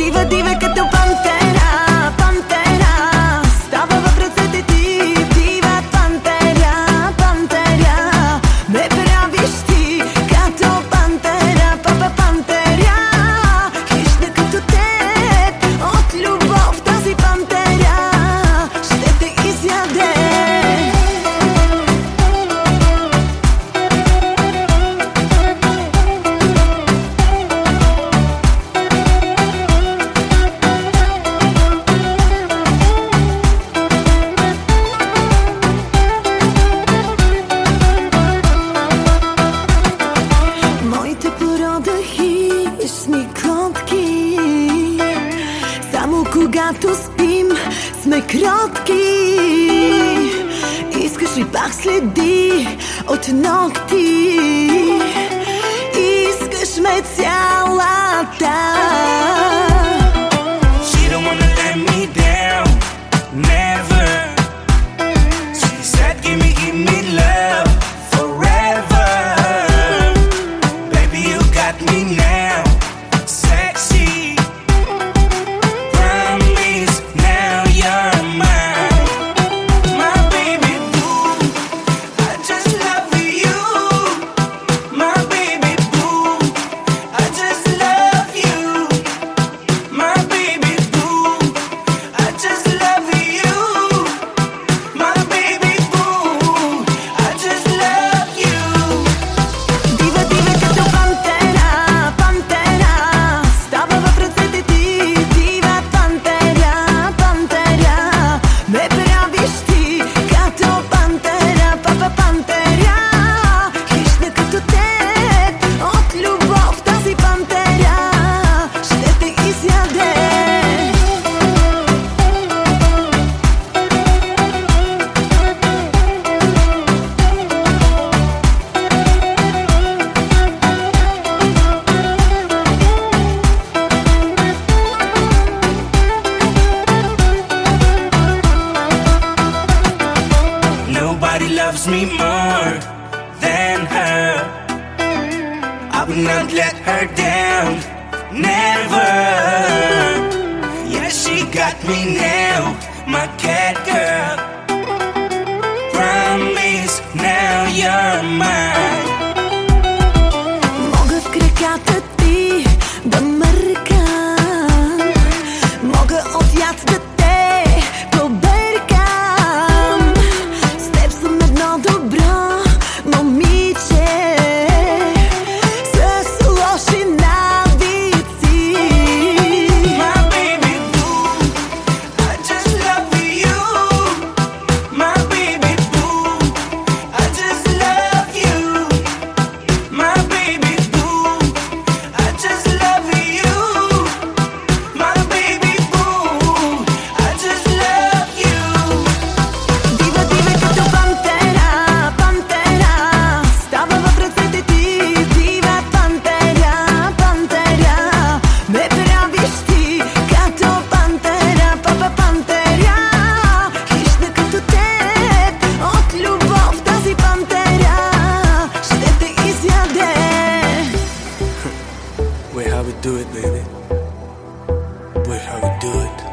Дива, дива като пантера, пантера, става в ръцете ти. Дива пантера, пантера, ме правиш ти като пантера, папа пантера. Хищна като теб, от любов тази пантера ще те изяде. Хищни котки, само когато спим сме кротки. Искаш ли пак следи от ногти? Искаш ме цялата. She don't wanna let me down, never. She said give me love forever. Baby you got me now, sexy. Promise now you're mine, my baby boo. I just love you, my baby boo. I just love you, my baby boo. I just love you, my baby boo. I just love you. Дива, дива като пантера, пантера, става в ръцете ти. Дива пантера, пантера, ме правиш ти като пантера, папа пантера. Хищна като теб, от любов тази пантера ще те изяде. Nobody loves me more than her. I will not let her down, never. Yeah, she got me now, my cat girl. Promise now you're mine. Мога в краката ти да мъркам, мога от яд да те побъркам. С теб съм едно добро момиче с лоши навици. My baby boo, I just love you. My baby boo, I just love you. My baby boo, I just love you. My baby boo, I just love you. Дива, дива като пантера, пантера, става в ръцете ти. Дива пантера, пантера, ме правиш ти като пантера, папа пантера. Хищна като теб, от любов тази пантера ще те изяде. Wait, how we do it, baby? Wait, how we do it?